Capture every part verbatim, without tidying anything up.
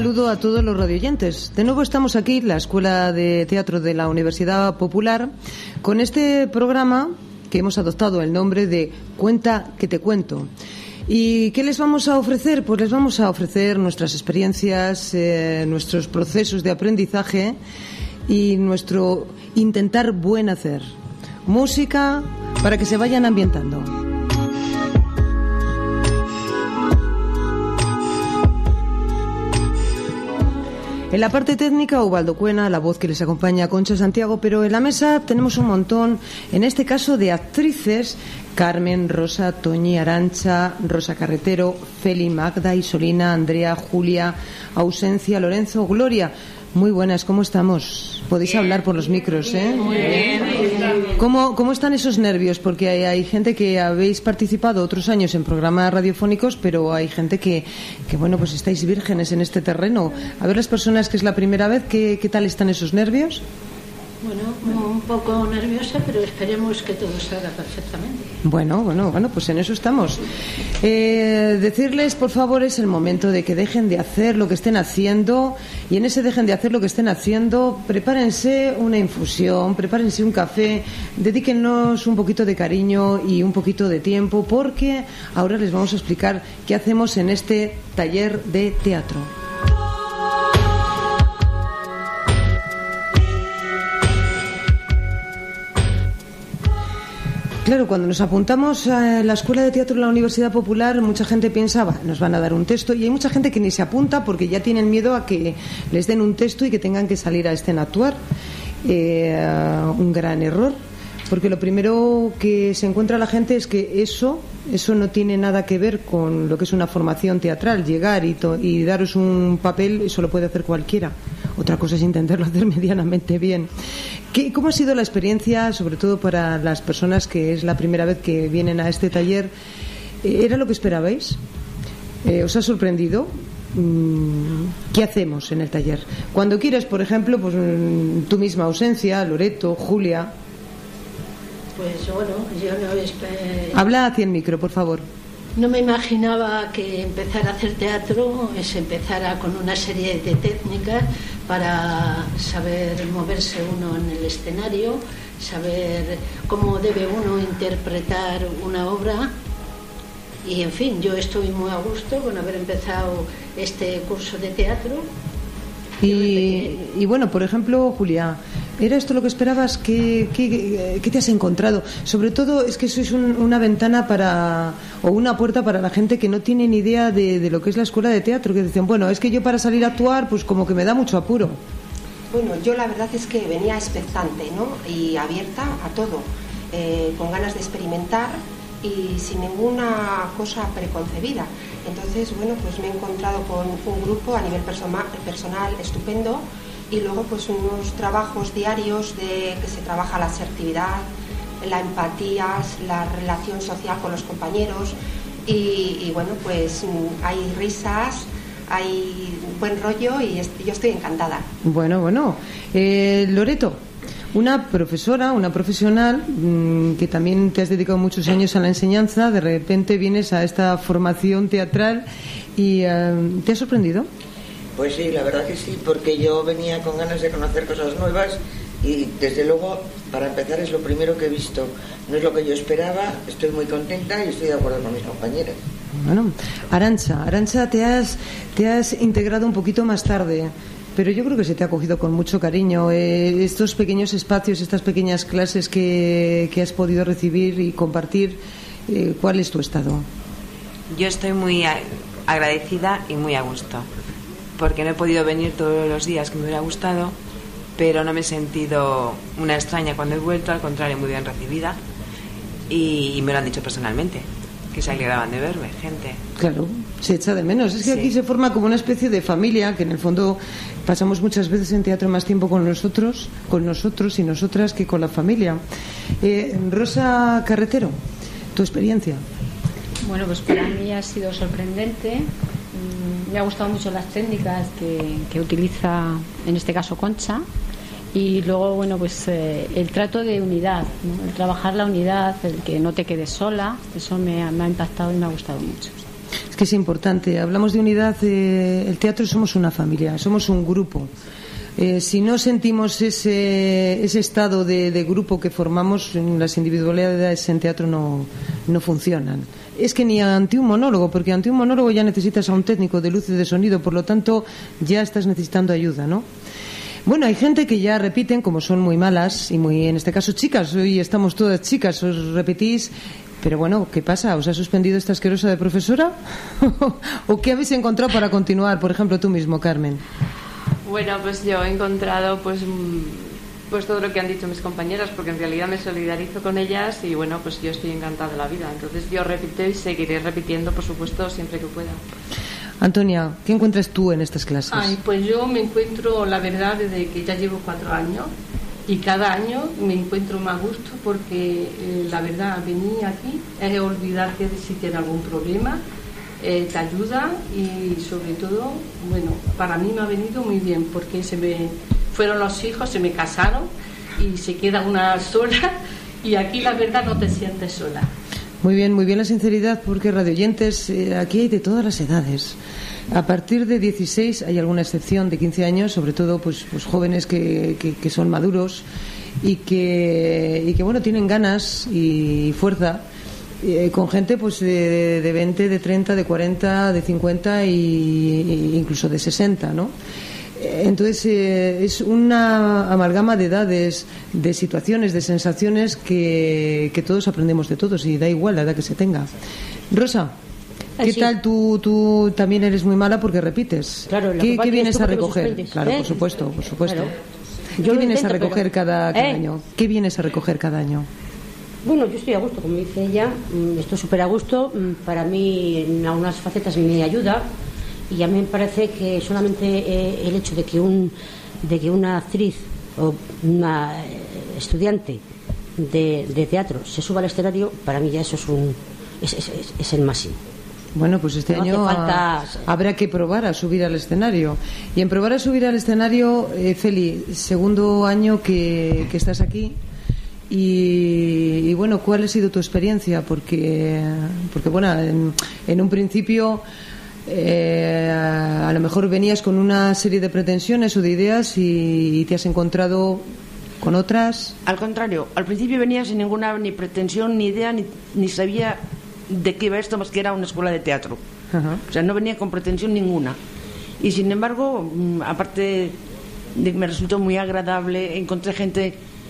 saludo a todos los radioyentes. De nuevo estamos aquí, la Escuela de Teatro de la Universidad Popular, con este programa que hemos adoptado el nombre de Cuenta que te cuento. ¿Y qué les vamos a ofrecer? Pues les vamos a ofrecer nuestras experiencias, eh, nuestros procesos de aprendizaje y nuestro intentar buen hacer. Música para que se vayan ambientando. En la parte técnica, Ubaldo Cuena, la voz que les acompaña, Concha Santiago, pero en la mesa tenemos un montón, en este caso de actrices: Carmen, Rosa, Toñi, Arantxa, Rosa Carretero, Feli, Magda, Isolina, Andrea, Julia, Ausencia, Lorenzo, Gloria. Muy buenas, ¿cómo estamos? Podéis bien hablar por los micros, ¿eh? Muy bien. ¿Cómo, cómo están esos nervios? Porque hay, hay gente que habéis participado otros años en programas radiofónicos, pero hay gente que, que, bueno, pues estáis vírgenes en este terreno. A ver, las personas que es la primera vez, ¿qué, qué tal están esos nervios? Bueno, un poco nerviosa, pero esperemos que todo salga perfectamente. Bueno, bueno, bueno, pues en eso estamos. Eh, decirles, por favor, es el momento de que dejen de hacer lo que estén haciendo, y en ese dejen de hacer lo que estén haciendo, prepárense una infusión, prepárense un café, dedíquennos un poquito de cariño y un poquito de tiempo, porque ahora les vamos a explicar qué hacemos en este taller de teatro. Claro, cuando nos apuntamos a la Escuela de Teatro de la Universidad Popular, mucha gente pensaba, nos van a dar un texto, y hay mucha gente que ni se apunta porque ya tienen miedo a que les den un texto y que tengan que salir a escena a actuar. Eh, un gran error, porque lo primero que se encuentra la gente es que eso, eso no tiene nada que ver con lo que es una formación teatral. Llegar y, to- y daros un papel, eso lo puede hacer cualquiera. Otra cosa es intentarlo hacer medianamente bien. ¿Qué, ¿Cómo ha sido la experiencia, sobre todo para las personas que es la primera vez que vienen a este taller? ¿Era lo que esperabais? Eh, ¿Os ha sorprendido? ¿Qué hacemos en el taller? Cuando quieras, por ejemplo, pues tú misma, Ausencia, Loreto, Julia. Pues bueno, yo no esper... Habla hacia el micro, por favor. No me imaginaba que empezar a hacer teatro es empezar con una serie de técnicas para saber moverse uno en el escenario, saber cómo debe uno interpretar una obra. Y en fin, yo estoy muy a gusto con haber empezado este curso de teatro. Y, y bueno, por ejemplo, Julia, ¿era esto lo que esperabas? ¿Qué, qué, qué te has encontrado? Sobre todo es que sois un, una ventana para, o una puerta para la gente que no tiene ni idea de, de lo que es la escuela de teatro, que dicen, bueno, es que yo para salir a actuar, pues como que me da mucho apuro. Bueno, yo la verdad es que venía expectante, ¿no? Y abierta a todo, eh, con ganas de experimentar y sin ninguna cosa preconcebida. Entonces, bueno, pues me he encontrado con un grupo a nivel persona, personal estupendo, y luego pues unos trabajos diarios de que se trabaja la asertividad, la empatía, la relación social con los compañeros, y, y bueno, pues hay risas, hay buen rollo, y est- yo estoy encantada. Bueno, bueno. Eh, Loreto, una profesora, una profesional mmm, que también te has dedicado muchos años a la enseñanza, de repente vienes a esta formación teatral y eh, ¿te ha sorprendido? Pues sí, la verdad que sí, porque yo venía con ganas de conocer cosas nuevas y desde luego, para empezar, es lo primero que he visto. No es lo que yo esperaba, estoy muy contenta y estoy de acuerdo con mis compañeras. Bueno, Arantxa, Arantxa, te has, te has integrado un poquito más tarde, pero yo creo que se te ha acogido con mucho cariño. Eh, estos pequeños espacios, estas pequeñas clases que, que has podido recibir y compartir, eh, ¿cuál es tu estado? Yo estoy muy agradecida y muy a gusto, porque no he podido venir todos los días que me hubiera gustado, pero no me he sentido una extraña cuando he vuelto, al contrario, muy bien recibida, y, y me lo han dicho personalmente, que se alegraban de verme, gente. Claro, se echa de menos. Es que sí. Aquí se forma como una especie de familia, que en el fondo pasamos muchas veces en teatro más tiempo con nosotros, con nosotros y nosotras que con la familia. Eh, Rosa Carretero, tu experiencia. Bueno, pues para mí ha sido sorprendente. Me ha gustado mucho las técnicas que, que utiliza, en este caso, Concha. Y luego, bueno, pues eh, el trato de unidad, ¿no? El trabajar la unidad, el que no te quedes sola, eso me ha, me ha impactado y me ha gustado mucho. Es que es importante. Hablamos de unidad. Eh, el teatro somos una familia, somos un grupo. Eh, si no sentimos ese, ese estado de, de grupo que formamos, las individualidades en teatro no, no funcionan. Es que ni ante un monólogo, porque ante un monólogo ya necesitas a un técnico de luz y de sonido, por lo tanto ya estás necesitando ayuda, ¿no? Bueno, hay gente que ya repiten, como son muy malas, y muy, en este caso, chicas. Hoy estamos todas chicas, os repetís. Pero bueno, ¿qué pasa? ¿Os ha suspendido esta asquerosa de profesora? ¿O qué habéis encontrado para continuar? Por ejemplo, tú mismo, Carmen. Bueno, pues yo he encontrado pues, pues todo lo que han dicho mis compañeras, porque en realidad me solidarizo con ellas y bueno, pues yo estoy encantada de la vida. Entonces yo repito y seguiré repitiendo, por supuesto, siempre que pueda. Antonia, ¿qué encuentras tú en estas clases? Ay, pues yo me encuentro, la verdad, desde que ya llevo cuatro años y cada año me encuentro más gusto porque eh, la verdad, venir aquí es olvidarte de si tienes algún problema, eh, te ayuda y sobre todo, bueno, para mí me ha venido muy bien porque se me fueron los hijos, se me casaron y se queda una sola y aquí la verdad no te sientes sola. Muy bien, muy bien la sinceridad, porque radioyentes, eh, aquí hay de todas las edades. A partir de dieciséis hay alguna excepción de quince años, sobre todo pues, pues jóvenes que, que, que son maduros y que, y que bueno, tienen ganas y fuerza, eh, con gente pues de, de veinte, de treinta, de cuarenta, de cincuenta y, e incluso de sesenta, ¿no? Entonces eh, es una amalgama de edades, de situaciones, de sensaciones que, que todos aprendemos de todos y da igual la edad que se tenga. Rosa, ¿qué sí. tal? Tú, tú también eres muy mala porque repites. Claro, ¿Qué, ¿qué vienes a recoger? suspendes, Claro, ¿eh? por supuesto, por supuesto. Claro. ¿Qué Yo vienes intento, a recoger pero... cada, cada ¿Eh? año? ¿Qué vienes a recoger cada año? Bueno, yo estoy a gusto, como dice ella, estoy súper a gusto. Para mí, en algunas facetas me ayuda. Y a mí me parece que solamente eh, el hecho de que un de que una actriz o una eh, estudiante de, de teatro se suba al escenario, para mí ya eso es un es, es, es, es el máximo. Bueno, pues este No hace año falta- a- habrá que probar a subir al escenario. Y en probar a subir al escenario, eh, Feli, segundo año que, que estás aquí. Y, y bueno, ¿cuál ha sido tu experiencia? Porque, porque bueno, en, en un principio eh, a lo mejor venías con una serie de pretensiones o de ideas y, y te has encontrado con otras. Al contrario, al principio venía sin ninguna ni pretensión, ni idea, ni, ni sabía de qué iba esto más que era una escuela de teatro. Ajá. O sea, no venía con pretensión ninguna. Y sin embargo, mm, aparte de que me resultó muy agradable, encontré gente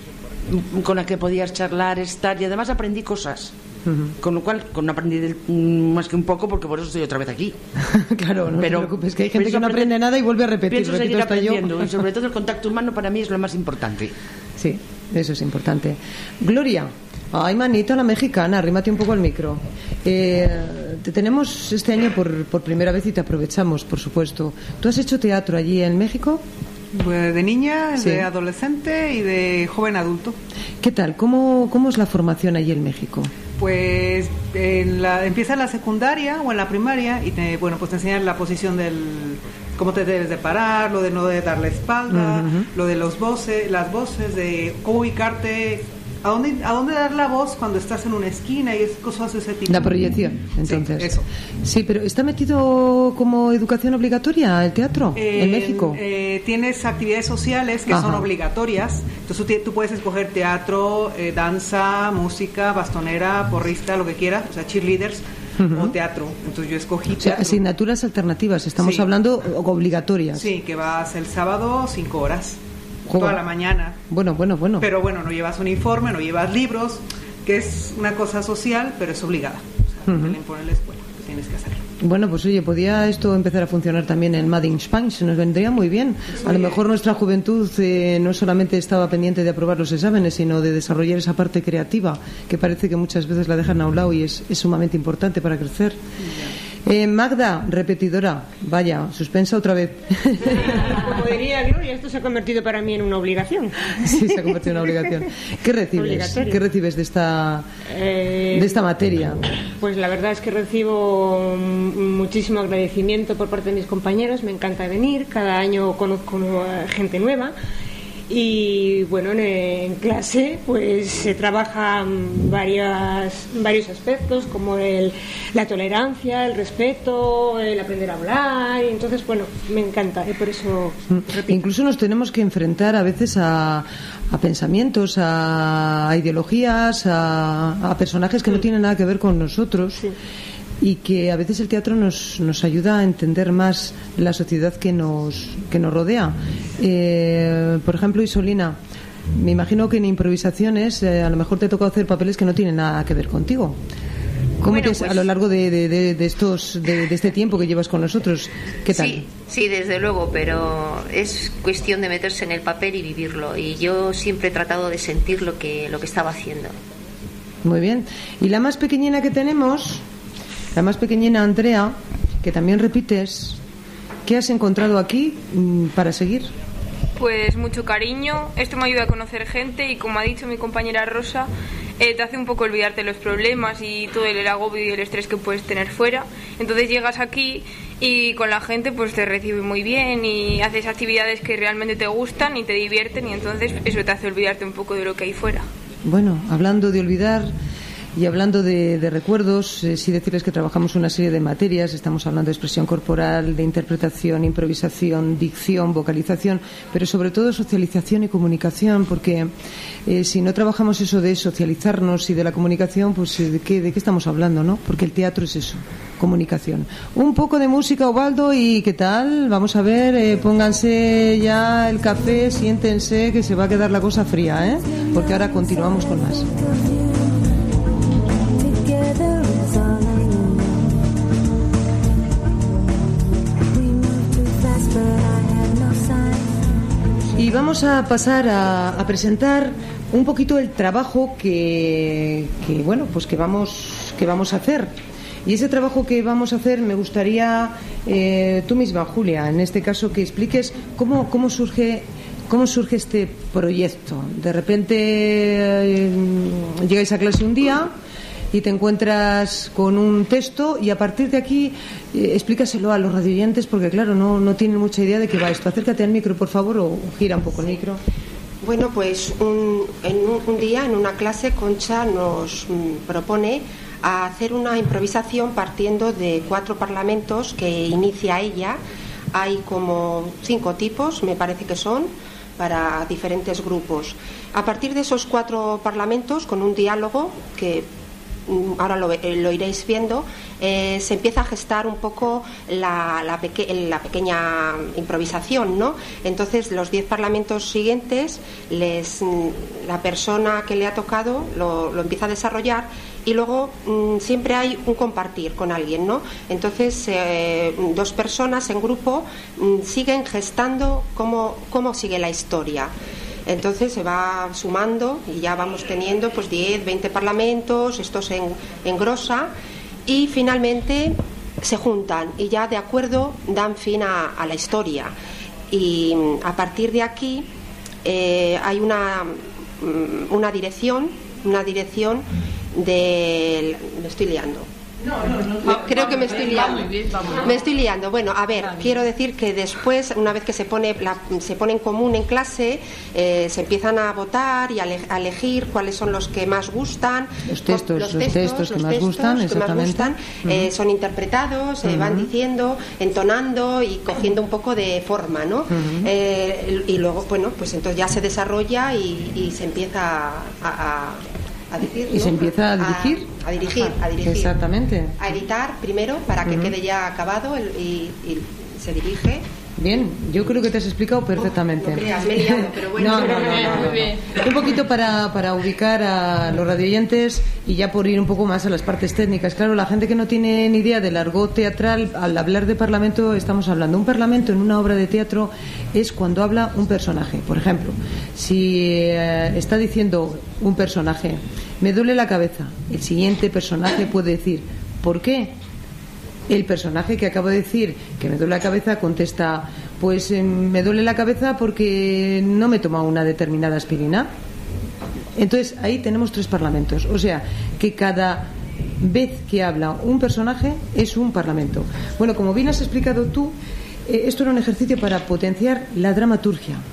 mm, con la que podías charlar, estar, y además aprendí cosas. Ujú. Con lo cual, con no aprendí del- mm, más que un poco, porque por eso estoy otra vez aquí. Claro, no Pero te preocupes, que hay gente pienso que no aprende aprender- nada y vuelve a repetir. Pienso Repito seguir hasta yo. aprendiendo, y sobre todo el contacto humano para mí es lo más importante. Sí, eso es importante. Gloria, ay, manita, la mexicana, arrímate un poco al micro. Eh, te tenemos este año por, por primera vez y te aprovechamos, por supuesto. ¿Tú has hecho teatro allí en México? Pues de niña, Sí. de adolescente y de joven adulto. ¿Qué tal? ¿Cómo, cómo es la formación allí en México? Pues en la, empieza en la secundaria o en la primaria y te, bueno, pues te enseñan la posición del cómo te debes de parar, lo de no de dar la espalda, Ujú. lo de los voces, las voces, de cómo ubicarte, a dónde, a dónde dar la voz cuando estás en una esquina y es cosas de ese tipo. La proyección, entonces. Sí, eso. Sí, pero ¿está metido como educación obligatoria el teatro en Eh, México? eh, tienes actividades sociales que son Ajá. obligatorias. Entonces tú, ti- tú puedes escoger teatro, eh, danza, música, bastonera, porrista, lo que quieras, o sea, cheerleaders Ujú. o teatro. Entonces yo escogí O sea, teatro. asignaturas alternativas, estamos Sí. hablando obligatorias. Sí, que vas el sábado cinco horas, Joder. toda la mañana. Bueno, bueno, bueno. Pero bueno, no llevas uniforme, no llevas libros, que es una cosa social, pero es obligada. O sea, Ujú. te la impone la escuela, que tienes que hacerlo. Bueno, pues oye, podía esto empezar a funcionar también en Made in Spain, se nos vendría muy bien. A lo mejor nuestra juventud eh, no solamente estaba pendiente de aprobar los exámenes, sino de desarrollar esa parte creativa, que parece que muchas veces la dejan a un lado y es, es sumamente importante para crecer. Eh, Magda, repetidora, vaya, suspensa otra vez. Como diría Gloria, esto se ha convertido para mí en una obligación. Sí, se ha convertido en una obligación. ¿Qué recibes? Obligatorio. ¿Qué recibes de esta, Eh, de esta materia? Pues la verdad es que recibo mm, muchísimo agradecimiento por parte de mis compañeros. Me encanta venir, cada año conozco nueva- gente nueva Y bueno, en, en clase pues se trabajan varias, varios aspectos como el, la tolerancia, el respeto, el aprender a hablar, y entonces bueno, me encanta y por eso repito. Incluso nos tenemos que enfrentar a veces a, a pensamientos, a, a ideologías, a, a personajes que no tienen nada que ver con nosotros. Sí. Y que a veces el teatro nos, nos ayuda a entender más la sociedad que nos, que nos rodea. Eh, por ejemplo, Isolina, me imagino que en improvisaciones eh, a lo mejor te ha tocado hacer papeles que no tienen nada que ver contigo. ¿Cómo bueno, te, pues, a lo largo de, de, de, de estos de, de este tiempo que llevas con nosotros? ¿Qué tal? Sí, sí, desde luego, pero es cuestión de meterse en el papel y vivirlo. Y yo siempre he tratado de sentir lo que, lo que estaba haciendo. Muy bien. Y la más pequeñina que tenemos... La más pequeñina, Andrea, que también repites, ¿qué has encontrado aquí mmm, para seguir? Pues mucho cariño, esto me ayuda a conocer gente y, como ha dicho mi compañera Rosa, eh, te hace un poco olvidarte los problemas y todo el agobio y el estrés que puedes tener fuera. Entonces llegas aquí y con la gente pues te recibe muy bien y haces actividades que realmente te gustan y te divierten, y entonces eso te hace olvidarte un poco de lo que hay fuera. Bueno, hablando de olvidar... Y hablando de, de recuerdos, eh, sí decirles que trabajamos una serie de materias. Estamos hablando de expresión corporal, de interpretación, improvisación, dicción, vocalización, pero sobre todo socialización y comunicación, porque eh, si no trabajamos eso de socializarnos y de la comunicación, pues ¿de qué, de qué estamos hablando, no? Porque el teatro es eso, comunicación. Un poco de música, Ubaldo, y ¿qué tal? Vamos a ver, eh, pónganse ya el café, siéntense, que se va a quedar la cosa fría, ¿eh? Porque ahora continuamos con más. Y vamos a pasar a, a presentar un poquito el trabajo que, que bueno, pues que vamos que vamos a hacer. Y ese trabajo que vamos a hacer me gustaría eh, tú misma, Julia, en este caso, que expliques cómo cómo surge cómo surge este proyecto. De repente eh, llegáis a clase un día y te encuentras con un texto, y a partir de aquí eh, explícaselo a los radioyentes, porque claro, no, no tienen mucha idea de qué va esto. Acércate al micro, por favor, o gira un poco el micro. Bueno, pues un, en un, un día, en una clase, Concha nos mm, propone a hacer una improvisación partiendo de cuatro parlamentos que inicia ella. Hay como cinco tipos, me parece que son, para diferentes grupos. A partir de esos cuatro parlamentos, con un diálogo que ahora lo, lo iréis viendo, eh, se empieza a gestar un poco la, la, peque, la pequeña improvisación, ¿no? Entonces los diez parlamentos siguientes, les, la persona que le ha tocado lo, lo empieza a desarrollar, y luego mmm, siempre hay un compartir con alguien, ¿no? Entonces eh, dos personas en grupo mmm, siguen gestando cómo, cómo sigue la historia. Entonces se va sumando y ya vamos teniendo pues diez, veinte parlamentos, esto se en, engrosa, y finalmente se juntan y ya de acuerdo dan fin a, a la historia. Y a partir de aquí eh, hay una, una dirección, una dirección de... me estoy liando. No, no, no, creo que me estoy liando. Me estoy liando. Bueno, a ver, quiero decir que después, una vez que se pone la, se pone en común en clase, eh, se empiezan a votar y a, le, a elegir cuáles son los que más gustan. Los textos, los textos, los textos que, los más, textos gustan, que más gustan, uh-huh. eh, son interpretados, uh-huh. eh, van diciendo, entonando y cogiendo un poco de forma, ¿no? Uh-huh. eh, y luego, bueno, pues entonces ya se desarrolla y, y se empieza a, a A decir, y ¿no? se empieza a dirigir a, a dirigir a dirigir exactamente, a editar primero para que uh-huh. quede ya acabado el, y, y se dirige. Bien, yo creo que te has explicado perfectamente. No creas, me he liado, pero bueno. No, no, no, no, no, muy bien. Un poquito para, para ubicar a los radioyentes y ya por ir un poco más a las partes técnicas. Claro, la gente que no tiene ni idea del argot teatral, al hablar de parlamento estamos hablando. Un parlamento en una obra de teatro es cuando habla un personaje. Por ejemplo, si eh, está diciendo un personaje, me duele la cabeza, el siguiente personaje puede decir, ¿por qué? El personaje que acabo de decir que me duele la cabeza contesta, pues eh, me duele la cabeza porque no me he tomado una determinada aspirina. Entonces ahí tenemos tres parlamentos, o sea que cada vez que habla un personaje es un parlamento. Bueno, como bien has explicado tú, eh, esto era un ejercicio para potenciar la dramaturgia.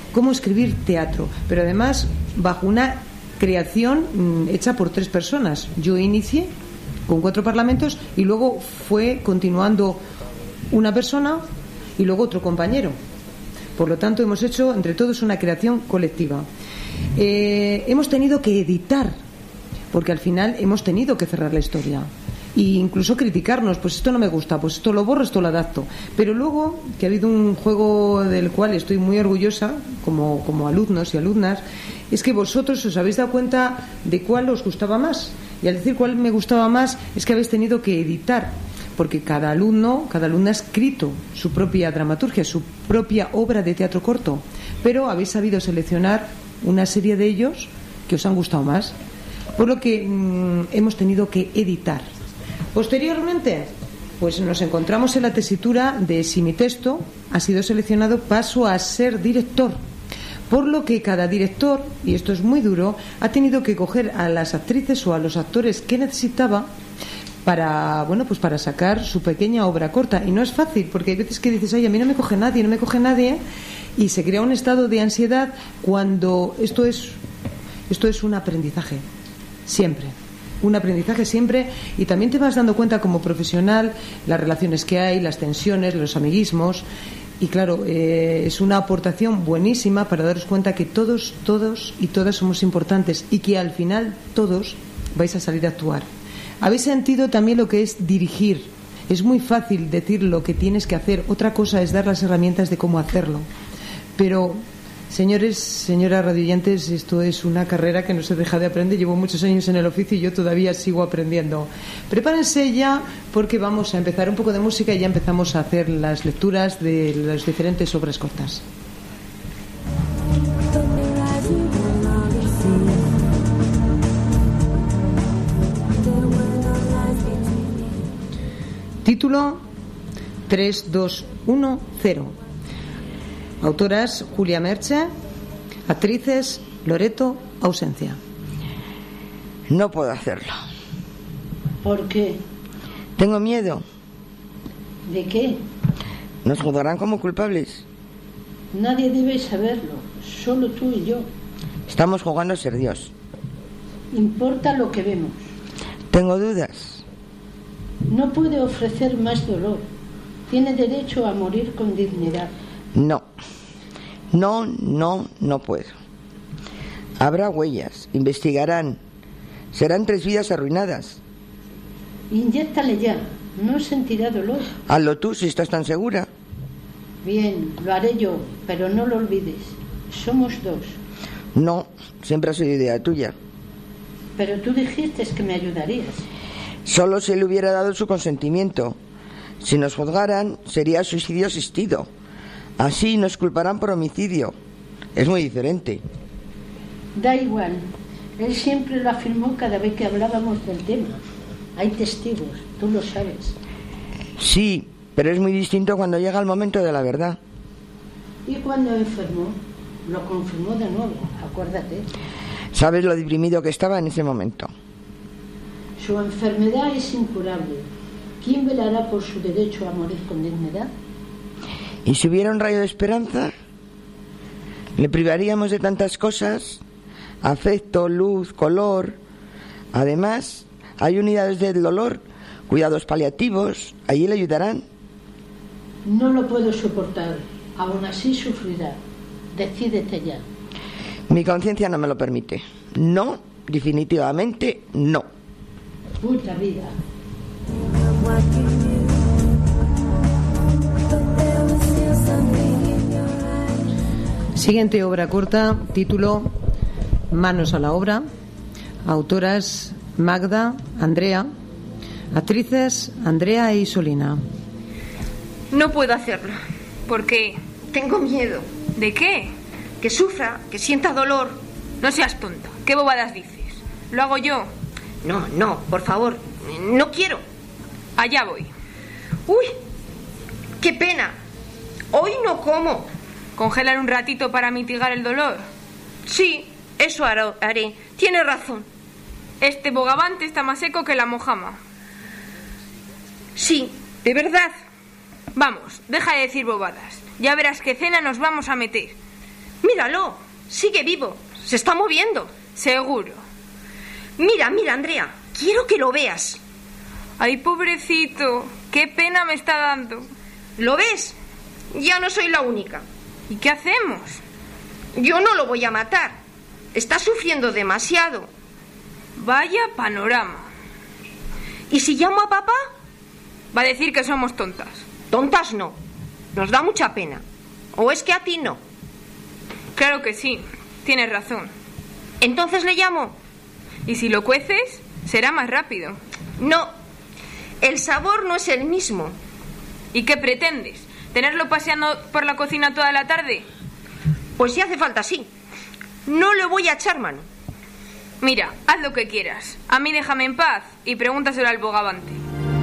cómo escribir teatro, pero además bajo una creación mmm, hecha por tres personas. Yo inicié con cuatro parlamentos y luego fue continuando una persona y luego otro compañero. Por lo tanto, hemos hecho entre todos una creación colectiva. Eh, hemos tenido que editar, porque al final hemos tenido que cerrar la historia e incluso criticarnos, pues esto no me gusta, pues esto lo borro, esto lo adapto. Pero luego, que ha habido un juego del cual estoy muy orgullosa como, como alumnos y alumnas, es que vosotros os habéis dado cuenta de cuál os gustaba más, y al decir cuál me gustaba más es que habéis tenido que editar, porque cada alumno, cada alumna ha escrito su propia dramaturgia, su propia obra de teatro corto, pero habéis sabido seleccionar una serie de ellos que os han gustado más, por lo que mmm, hemos tenido que editar. Posteriormente, pues nos encontramos en la tesitura de si mi texto ha sido seleccionado, paso a ser director, por lo que cada director, y esto es muy duro, ha tenido que coger a las actrices o a los actores que necesitaba para, bueno, pues para sacar su pequeña obra corta. Y no es fácil, porque hay veces que dices, ay, a mí no me coge nadie, no me coge nadie, y se crea un estado de ansiedad cuando esto es, esto es un aprendizaje, siempre. Un aprendizaje siempre, y también te vas dando cuenta como profesional las relaciones que hay, las tensiones, los amiguismos, y claro, eh, es una aportación buenísima para daros cuenta que todos, todos y todas somos importantes y que al final todos vais a salir a actuar. Habéis sentido también lo que es dirigir. Es muy fácil decir lo que tienes que hacer, otra cosa es dar las herramientas de cómo hacerlo. Pero, señores, señoras radioyentes, esto es una carrera que no se deja de aprender. Llevo muchos años en el oficio y yo todavía sigo aprendiendo. Prepárense ya, porque vamos a empezar un poco de música y ya empezamos a hacer las lecturas de las diferentes obras cortas. Título tres dos uno cero. Autoras Julia Merche. Actrices Loreto Ausencia. No puedo hacerlo. ¿Por qué? Tengo miedo. ¿De qué? Nos juzgarán como culpables. Nadie debe saberlo, solo tú y yo. Estamos jugando a ser Dios. Importa lo que vemos. Tengo dudas. No puede ofrecer más dolor. Tiene derecho a morir con dignidad. No. No, no, no puedo. Habrá huellas, investigarán. Serán tres vidas arruinadas. Inyéctale ya, no sentirá dolor. Hazlo tú si estás tan segura. Bien, lo haré yo, pero no lo olvides. Somos dos. No, siempre ha sido idea tuya. Pero tú dijiste que me ayudarías. Solo si él hubiera dado su consentimiento. Si nos juzgaran, sería suicidio asistido. Así nos culparán por homicidio. Es muy diferente. Da igual. Él siempre lo afirmó cada vez que hablábamos del tema. Hay testigos, tú lo sabes. Sí, pero es muy distinto cuando llega el momento de la verdad. ¿Y cuando enfermó? Lo confirmó de nuevo, acuérdate. ¿Sabes lo deprimido que estaba en ese momento? Su enfermedad es incurable. ¿Quién velará por su derecho a morir con dignidad? ¿Y si hubiera un rayo de esperanza? Le privaríamos de tantas cosas, afecto, luz, color. Además, hay unidades del dolor, cuidados paliativos, allí le ayudarán. No lo puedo soportar, aún así sufrirá. Decídete ya. Mi conciencia no me lo permite. No, definitivamente no. Puta vida. Siguiente obra corta, título Manos a la obra. Autoras Magda, Andrea. Actrices Andrea e Isolina. No puedo hacerlo. ¿Por qué? Tengo miedo. ¿De qué? Que sufra, que sienta dolor. No seas tonta. ¿Qué bobadas dices? Lo hago yo. No, no, por favor. No quiero. Allá voy. Uy, qué pena. Hoy no como. ¿Congelar un ratito para mitigar el dolor? Sí, eso haré. Tienes razón. Este bogavante está más seco que la mojama. Sí, de verdad. Vamos, deja de decir bobadas. Ya verás qué cena nos vamos a meter. Míralo, sigue vivo, se está moviendo. Seguro. Mira, mira, Andrea, quiero que lo veas. Ay, pobrecito, qué pena me está dando. ¿Lo ves? Ya no soy la única. ¿Y qué hacemos? Yo no lo voy a matar. Está sufriendo demasiado. Vaya panorama. ¿Y si llamo a papá? Va a decir que somos tontas. Tontas no. Nos da mucha pena. ¿O es que a ti no? Claro que sí. Tienes razón. ¿Entonces le llamo? ¿Y si lo cueces? Será más rápido. No. El sabor no es el mismo. ¿Y qué pretendes? ¿Tenerlo paseando por la cocina toda la tarde? Pues si hace falta, sí. No le voy a echar mano. Mira, haz lo que quieras. A mí déjame en paz y pregúntaselo al bogavante.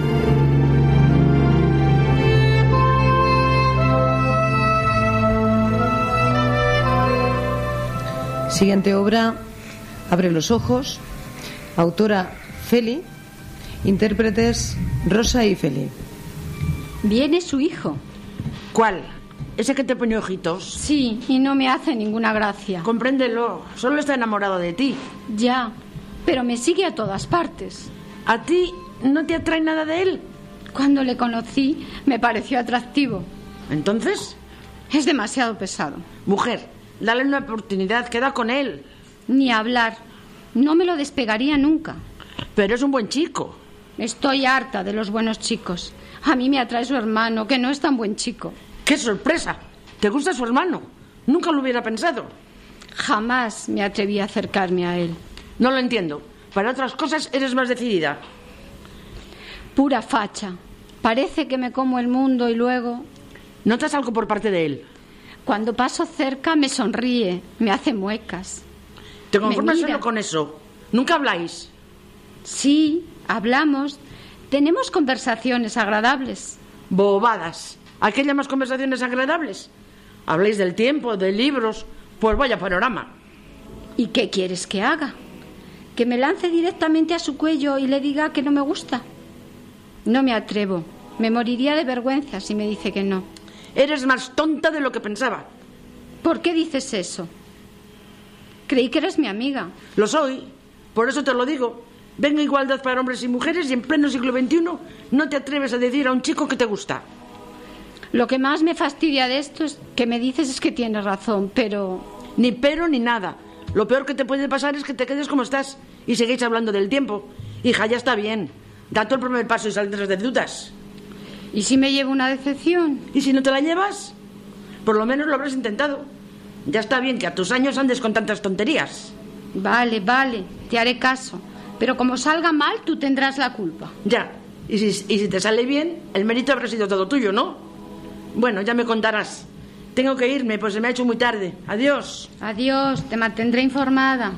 Siguiente obra, Abre los ojos, autora Feli, intérpretes Rosa y Feli. Viene su hijo. ¿Cuál? ¿Ese que te pone ojitos? Sí, y no me hace ninguna gracia. Compréndelo, solo está enamorado de ti. Ya, pero me sigue a todas partes. ¿A ti no te atrae nada de él? Cuando le conocí, me pareció atractivo. ¿Entonces? Es demasiado pesado. Mujer, dale una oportunidad, queda con él. Ni hablar. No me lo despegaría nunca. Pero es un buen chico. Estoy harta de los buenos chicos. A mí me atrae su hermano, que no es tan buen chico. ¡Qué sorpresa! ¿Te gusta su hermano? Nunca lo hubiera pensado. Jamás me atreví a acercarme a él. No lo entiendo. Para otras cosas eres más decidida. Pura facha. Parece que me como el mundo y luego... ¿Notas algo por parte de él? Cuando paso cerca me sonríe, me hace muecas. ¿Te conformas solo con eso? ¿Nunca habláis? Sí, hablamos. Tenemos conversaciones agradables. Bobadas. ¿A qué llamas conversaciones agradables? Habláis del tiempo, de libros. Pues vaya panorama. ¿Y qué quieres que haga? ¿Que me lance directamente a su cuello y le diga que no me gusta? No me atrevo. Me moriría de vergüenza si me dice que no. Eres más tonta de lo que pensaba. ¿Por qué dices eso? Creí que eres mi amiga. Lo soy. Por eso te lo digo. Venga igualdad para hombres y mujeres y en pleno siglo veintiuno no te atreves a decir a un chico que te gusta. Lo que más me fastidia de esto es que me dices es que tienes razón, pero... Ni pero ni nada. Lo peor que te puede pasar es que te quedes como estás y seguís hablando del tiempo. Hija, ya está bien. Da tú el primer paso y sal de las dudas. ¿Y si me llevo una decepción? ¿Y si no te la llevas? Por lo menos lo habrás intentado. Ya está bien que a tus años andes con tantas tonterías. Vale, vale, te haré caso. Pero como salga mal, tú tendrás la culpa. Ya, y si, y si te sale bien, el mérito habrá sido todo tuyo, ¿no? Bueno, ya me contarás. Tengo que irme, pues se me ha hecho muy tarde. Adiós. Adiós, te mantendré informada.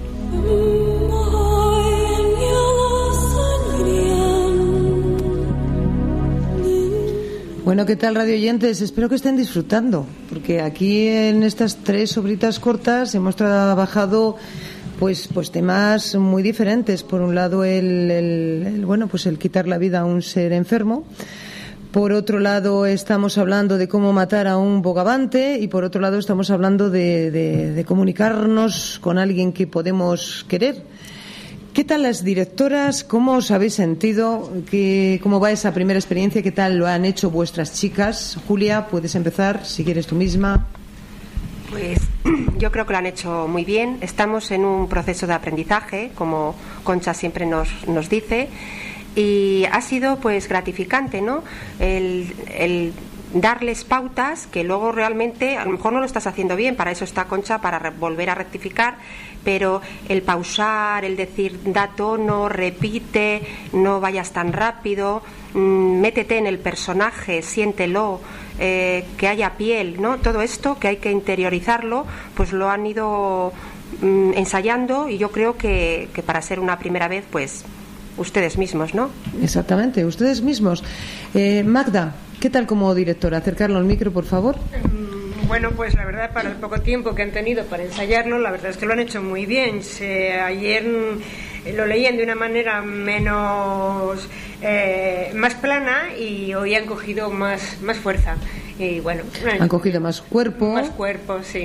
Bueno, ¿qué tal, radio oyentes? Espero que estén disfrutando, porque aquí en estas tres obritas cortas hemos trabajado pues pues temas muy diferentes. Por un lado, el, el, el bueno pues el quitar la vida a un ser enfermo. Por otro lado, estamos hablando de cómo matar a un bogavante, y por otro lado estamos hablando de, de, de comunicarnos con alguien que podemos querer. ¿Qué tal las directoras? ¿Cómo os habéis sentido? ¿Qué, ¿Cómo va esa primera experiencia? ¿Qué tal lo han hecho vuestras chicas? Julia, puedes empezar, si quieres tú misma. Pues yo creo que lo han hecho muy bien. Estamos en un proceso de aprendizaje, como Concha siempre nos, nos dice, y ha sido pues gratificante, ¿no? El, el darles pautas que luego realmente a lo mejor no lo estás haciendo bien, para eso está Concha, para re- volver a rectificar, pero el pausar, el decir da tono, repite, no vayas tan rápido, mmm, métete en el personaje, siéntelo, eh, que haya piel, ¿no? Todo esto que hay que interiorizarlo, pues lo han ido mmm, ensayando, y yo creo que, que para ser una primera vez, pues ustedes mismos, ¿no? Exactamente, ustedes mismos. Eh, Magda, ¿qué tal como directora? Acercarlo al micro, por favor. Bueno, pues la verdad, para el poco tiempo que han tenido para ensayarlo, la verdad es que lo han hecho muy bien. Se, ayer mm, lo leían de una manera menos eh, más plana, y hoy han cogido más, más fuerza. Y bueno, han cogido más cuerpo. Más cuerpo, sí.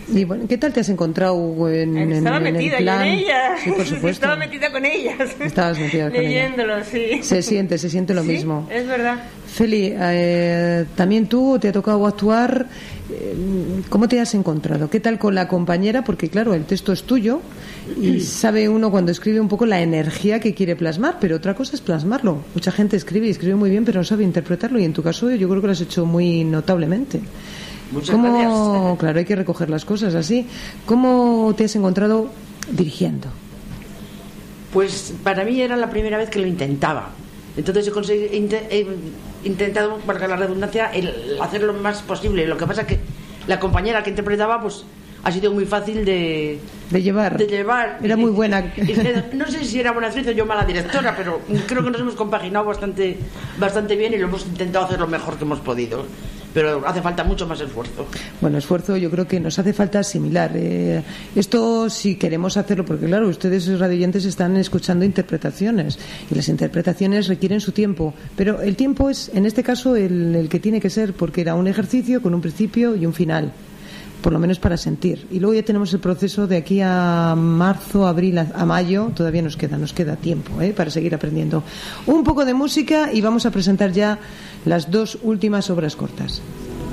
Y bueno, ¿qué tal te has encontrado en, en, Estaba en metida el plan? yo en ellas. Sí, por supuesto. Estaba metida con ellas. Estabas metida con ellas. Leyéndolo, sí. Se siente, se siente lo Sí, mismo. es verdad. Feli, eh, también tú te ha tocado actuar. eh, ¿Cómo te has encontrado? ¿Qué tal con la compañera? Porque claro, el texto es tuyo y sabe uno cuando escribe un poco la energía que quiere plasmar, pero otra cosa es plasmarlo. Mucha gente escribe y escribe muy bien, pero no sabe interpretarlo, y en tu caso yo creo que lo has hecho muy notablemente. Muchas ¿Cómo, gracias. claro, hay que recoger las cosas así. ¿Cómo te has encontrado dirigiendo? Pues para mí era la primera vez que lo intentaba. Entonces he, consegui- he inte- he intentado, valga la redundancia, el hacer lo más posible. Lo que pasa es que la compañera que interpretaba, pues ha sido muy fácil de, de llevar. De llevar. Era muy buena. No sé si era buena actriz o yo mala directora, pero creo que nos hemos compaginado bastante, bastante bien y lo hemos intentado hacer lo mejor que hemos podido. Pero hace falta mucho más esfuerzo. Bueno, esfuerzo yo creo que nos hace falta asimilar. Eh, esto si queremos hacerlo, porque claro, ustedes radioyentes están escuchando interpretaciones y las interpretaciones requieren su tiempo, pero el tiempo es, en este caso, el, el que tiene que ser, porque era un ejercicio con un principio y un final, por lo menos para sentir. Y luego ya tenemos el proceso de aquí a marzo, abril, a, a mayo, todavía nos queda, nos queda tiempo ¿eh? para seguir aprendiendo. Un poco de música y vamos a presentar ya las dos últimas obras cortas.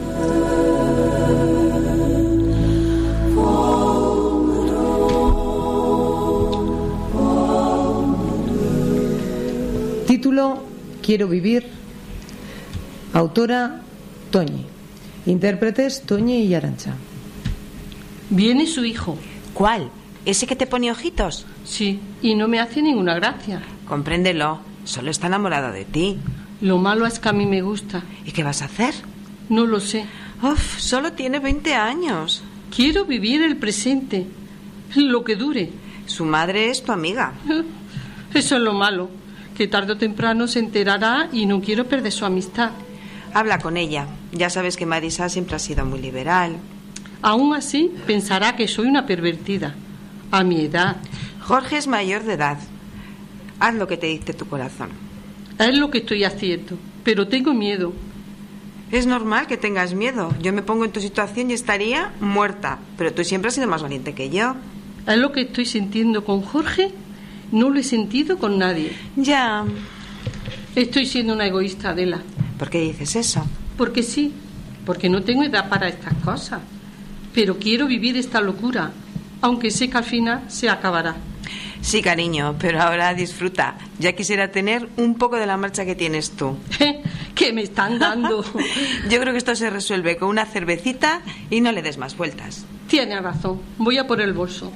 Título: Quiero vivir. Autora: Toñi. Intérpretes: Toñi y Arantxa. Viene su hijo. ¿Cuál? ¿Ese que te pone ojitos? Sí, y no me hace ninguna gracia. Compréndelo, solo está enamorado de ti. Lo malo es que a mí me gusta. ¿Y qué vas a hacer? No lo sé. Uf, solo tiene veinte años. Quiero vivir el presente, lo que dure. Su madre es tu amiga. Eso es lo malo, que tarde o temprano se enterará y no quiero perder su amistad. Habla con ella. Ya sabes que Marisa siempre ha sido muy liberal. Aún así, pensará que soy una pervertida. A mi edad. Jorge es mayor de edad. Haz lo que te dice tu corazón. Es lo que estoy haciendo, pero tengo miedo. Es normal que tengas miedo. Yo me pongo en tu situación y estaría muerta. Pero tú siempre has sido más valiente que yo. Es lo que estoy sintiendo con Jorge. No lo he sentido con nadie. Ya. Estoy siendo una egoísta, Adela. ¿Por qué dices eso? Porque sí, porque no tengo edad para estas cosas. Pero quiero vivir esta locura, aunque sé que al final se acabará. Sí, cariño, pero ahora disfruta. Ya quisiera tener un poco de la marcha que tienes tú. ¿Qué me están dando? Yo creo que esto se resuelve con una cervecita y no le des más vueltas. Tienes razón, voy a por el bolso.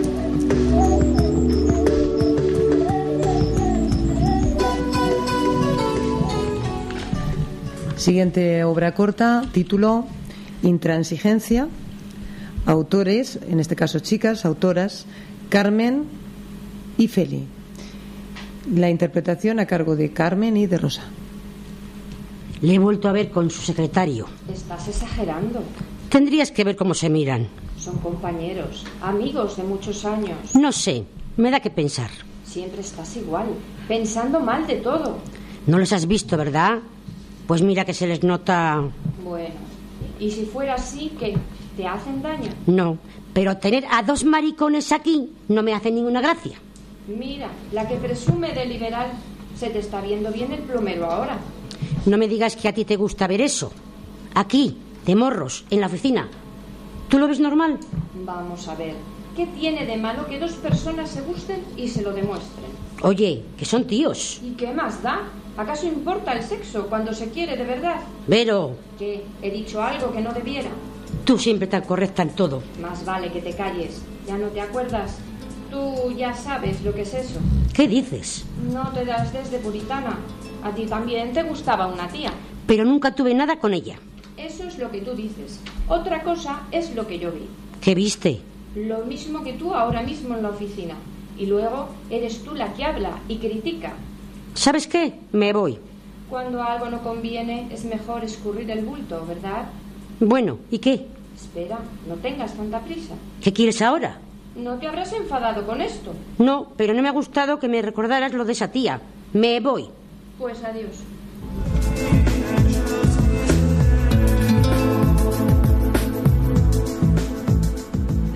Siguiente obra corta, título: Intransigencia. Autores, en este caso chicas, autoras: Carmen y Feli. La interpretación a cargo de Carmen y de Rosa. Le he vuelto a ver con su secretario. Estás exagerando. Tendrías que ver cómo se miran. Son compañeros, amigos de muchos años. No sé, me da que pensar. Siempre estás igual, pensando mal de todo. No les has visto, ¿verdad? Pues mira que se les nota... Bueno, ¿y si fuera así, qué? ¿Te hacen daño? No, pero tener a dos maricones aquí no me hace ninguna gracia. Mira, la que presume de liberal, se te está viendo bien el plomero ahora. No me digas que a ti te gusta ver eso. Aquí, de morros, en la oficina. ¿Tú lo ves normal? Vamos a ver, ¿qué tiene de malo que dos personas se gusten y se lo demuestren? Oye, que son tíos. ¿Y qué más da? ¿Acaso importa el sexo cuando se quiere de verdad? Vero. ¿Qué? ¿He dicho algo que no debiera? Tú siempre tan correcta en todo. Más vale que te calles. ¿Ya no te acuerdas? Tú ya sabes lo que es eso. ¿Qué dices? No te das desde puritana. A ti también te gustaba una tía. Pero nunca tuve nada con ella. Eso es lo que tú dices. Otra cosa es lo que yo vi. ¿Qué viste? Lo mismo que tú ahora mismo en la oficina. Y luego eres tú la que habla y critica. ¿Sabes qué? Me voy. Cuando algo no conviene es mejor escurrir el bulto, ¿verdad? Bueno, ¿y qué? Espera, no tengas tanta prisa. ¿Qué quieres ahora? ¿No te habrás enfadado con esto? No, pero no me ha gustado que me recordaras lo de esa tía. Me voy. Pues adiós.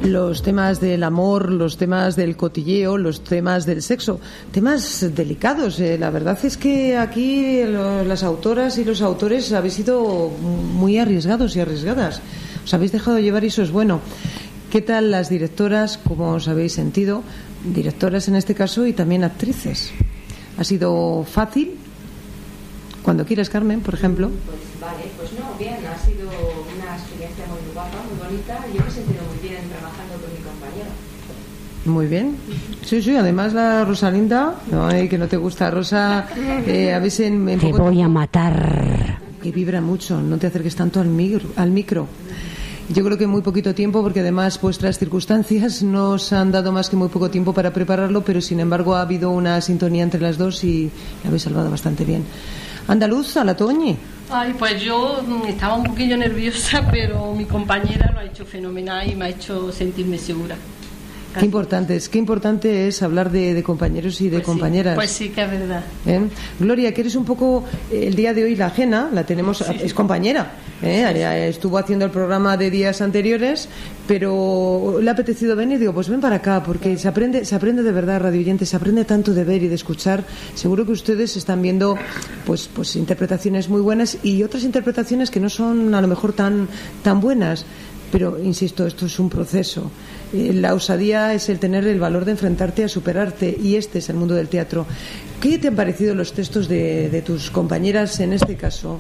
los temas del amor, los temas del cotilleo, los temas del sexo, temas delicados. Eh, la verdad es que aquí lo, las autoras y los autores habéis sido muy arriesgados y arriesgadas. Os habéis dejado llevar y eso es bueno. ¿Qué tal las directoras? ¿Cómo os habéis sentido? Directoras en este caso y también actrices. ¿Ha sido fácil? Cuando quieras, Carmen, por ejemplo. Pues vale, pues no, bien, ha sido una experiencia muy guapa, muy bonita. Yo me he sentido muy bien trabajando con mi compañera. Muy bien. Sí, sí, además la Rosalinda, no, eh, que no te gusta, Rosa, eh, a veces en, en Te poco voy tiempo, a matar. que vibra mucho, no te acerques tanto al micro, al micro. Yo creo que muy poquito tiempo, porque además vuestras circunstancias nos han dado más que muy poco tiempo para prepararlo, pero sin embargo ha habido una sintonía entre las dos y la habéis salvado bastante bien. Andaluz, a la Toñi. Ay, pues yo estaba un poquillo nerviosa, pero mi compañera lo ha hecho fenomenal y me ha hecho sentirme segura. Qué importante es, qué importante es hablar de, de compañeros y de Pues compañeras. Sí, pues sí, que es verdad. ¿Eh? Gloria, que eres un poco eh, el día de hoy la ajena, la tenemos, sí, es compañera, ¿eh? Sí, sí. Estuvo haciendo el programa de días anteriores, pero le ha apetecido venir, digo, pues ven para acá, porque sí. se aprende, se aprende de verdad, radio oyentes, se aprende tanto de ver y de escuchar. Seguro que ustedes están viendo pues, pues interpretaciones muy buenas y otras interpretaciones que no son a lo mejor tan, tan buenas. Pero, insisto, esto es un proceso. Eh, la osadía es el tener el valor de enfrentarte a superarte, y este es el mundo del teatro. ¿Qué te han parecido los textos de, de tus compañeras en este caso?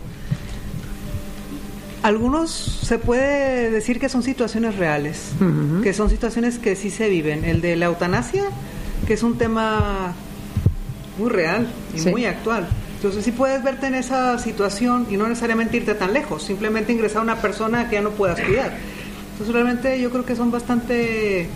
Algunos se puede decir que son situaciones reales, uh-huh. que son situaciones que sí se viven. El de la eutanasia, que es un tema muy real y sí. muy actual. Entonces sí puedes verte en esa situación y no necesariamente irte tan lejos, simplemente ingresar a una persona que ya no puedas cuidar. Entonces realmente yo creo que son bastante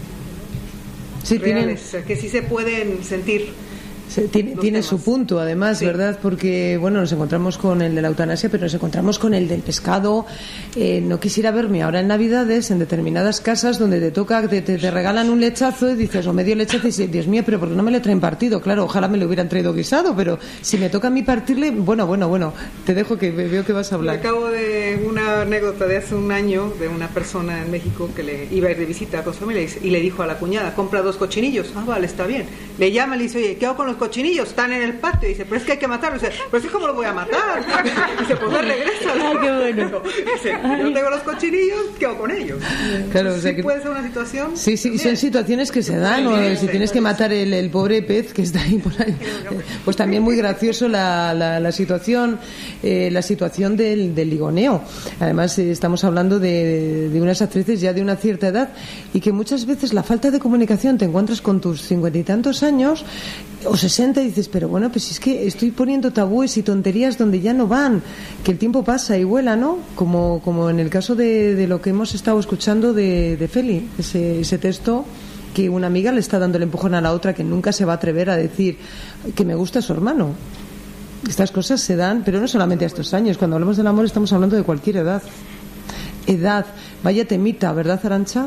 sí, reales, tienen... o sea, que sí se pueden sentir. Se, tiene tiene su punto, además, sí. ¿verdad? Porque, bueno, nos encontramos con el de la eutanasia, pero nos encontramos con el del pescado. Eh, no quisiera verme ahora en Navidades en determinadas casas donde te toca, te, te, te regalan un lechazo y dices, o medio lechazo, y dices, Dios mío, pero ¿por qué no me le traen partido? Claro, ojalá me lo hubieran traído guisado, pero si me toca a mí partirle, bueno, bueno, bueno, te dejo que veo que vas a hablar. Me acabo de una anécdota de hace un año de una persona en México que le iba a ir de visita con su familia y le dijo a la cuñada, compra dos cochinillos. Ah, vale, está bien. Le llama y le dice, oye, ¿qué hago con los cochinillos? Están en el patio. Y dice, pero es que hay que matarlos. Dice, pero es ¿cómo los voy a matar? Y dice, pues regresa. Ah, qué bueno. Dice, yo tengo los cochinillos, ¿qué hago con ellos? Claro, o sea sí que... puede ser una situación. Sí, sí, son situaciones que se dan. O si tienes que matar el, el pobre pez que está ahí por ahí. Pues también muy gracioso la, la, la situación, eh, la situación del, del ligoneo. Además, eh, estamos hablando de, de unas actrices ya de una cierta edad y que muchas veces la falta de comunicación, te encuentras con tus cincuenta y tantos años o sesenta y dices, pero bueno, pues es que estoy poniendo tabúes y tonterías donde ya no van, que el tiempo pasa y vuela, ¿no? Como, como en el caso de, de lo que hemos estado escuchando de, de Feli, ese, ese texto que una amiga le está dando el empujón a la otra, que nunca se va a atrever a decir que me gusta su hermano. Estas cosas se dan, pero no solamente a estos años. Cuando hablamos del amor estamos hablando de cualquier edad. Edad, vaya temita, ¿verdad, Arantxa?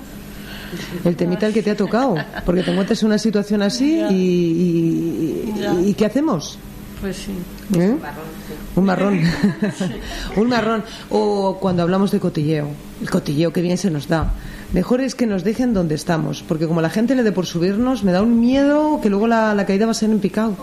El temita el que te ha tocado, porque te encuentras en una situación así y, y, y, y ¿qué hacemos? Pues sí. ¿Eh? Un marrón. Un marrón. O cuando hablamos de cotilleo, el cotilleo que bien se nos da. Mejor es que nos dejen donde estamos, porque como la gente le dé por subirnos, me da un miedo que luego la, la caída va a ser en picado.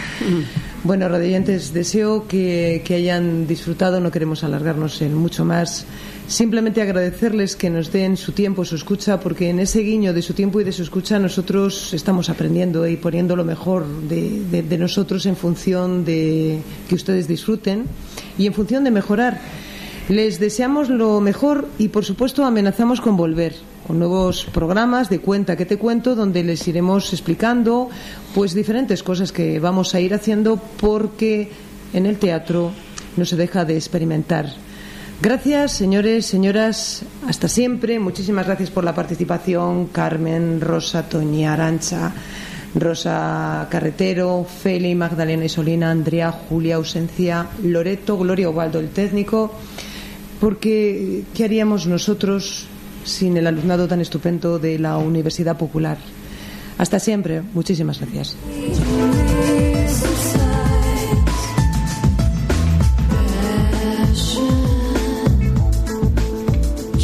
Bueno, radioyentes, deseo que, que hayan disfrutado, no queremos alargarnos en mucho más. Simplemente agradecerles que nos den su tiempo, su escucha, porque en ese guiño de su tiempo y de su escucha nosotros estamos aprendiendo y poniendo lo mejor de, de, de nosotros en función de que ustedes disfruten y en función de mejorar. Les deseamos lo mejor y, por supuesto, amenazamos con volver con nuevos programas de Cuenta que te cuento, donde les iremos explicando pues diferentes cosas que vamos a ir haciendo, porque en el teatro no se deja de experimentar. Gracias, señores, señoras, hasta siempre. Muchísimas gracias por la participación, Carmen, Rosa, Toñi, Arantxa, Rosa Carretero, Feli, Magdalena Isolina, Andrea, Julia, Ausencia, Loreto, Gloria Ubaldo, el técnico, porque ¿qué haríamos nosotros sin el alumnado tan estupendo de la Universidad Popular? Hasta siempre. Muchísimas gracias.